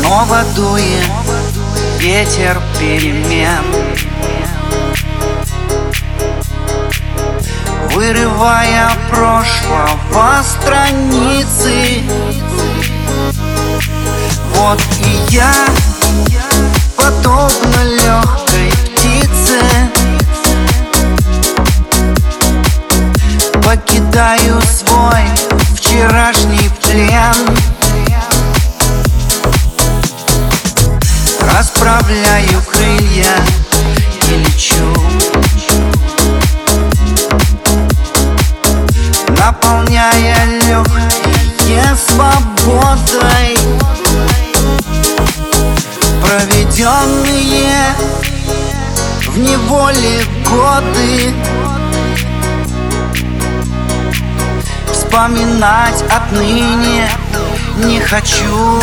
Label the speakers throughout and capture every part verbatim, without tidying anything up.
Speaker 1: Снова дует ветер перемен, вырывая прошлого страницы. Вот и я, подобно легкой птице, покидаю свой вчерашний плен. Расправляю крылья и лечу, наполняя легкие свободой. Проведенные в неволе годы вспоминать отныне не хочу.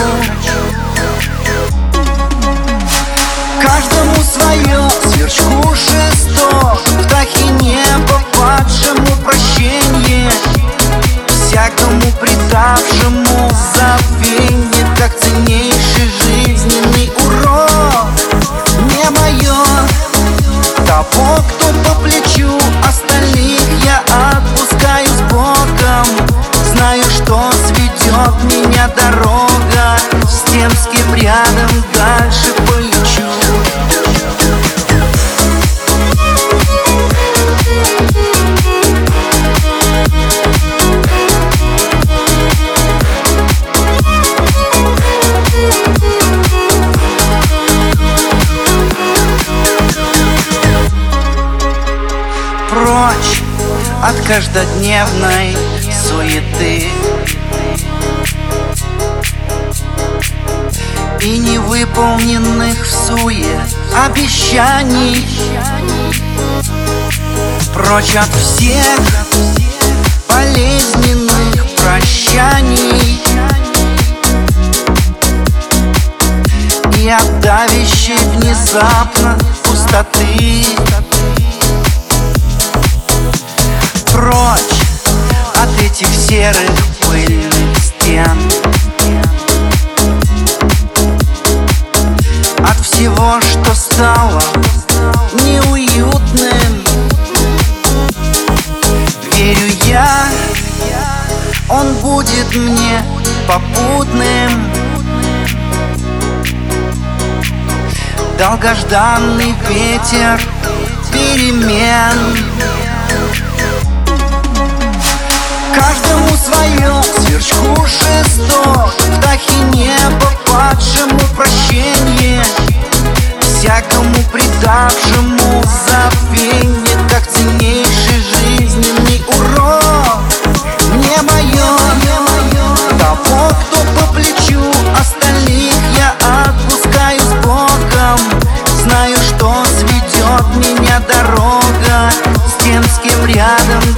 Speaker 1: Каждому свое, сверчку шесток, птахи неба падшему прощение, всякому предавшему забвенье, как ценнейший жизненный урок. Не мое того, кто по плечу, остальных я отпускаю с Богом. Знаю, что сведет меня дорога, с тем, с кем рядом дальше полечу. Прочь от каждодневной суеты и невыполненных всуе обещаний. Прочь от всех болезненных прощаний и от давящей внезапно пустоты. Прочь от этих серых пыльных стен, от всего, что стало неуютным. Верю я, он будет мне попутным. Долгожданный ветер перемен. Каждому свое, сверчку шесток, птахи неба падшему прощение, всякому предавшему забвенье, как ценнейший жизненный урок. Не мое того, кто по плечу, остальных я отпускаю с Богом. Знаю, что сведет меня дорога, с тем, с кем рядом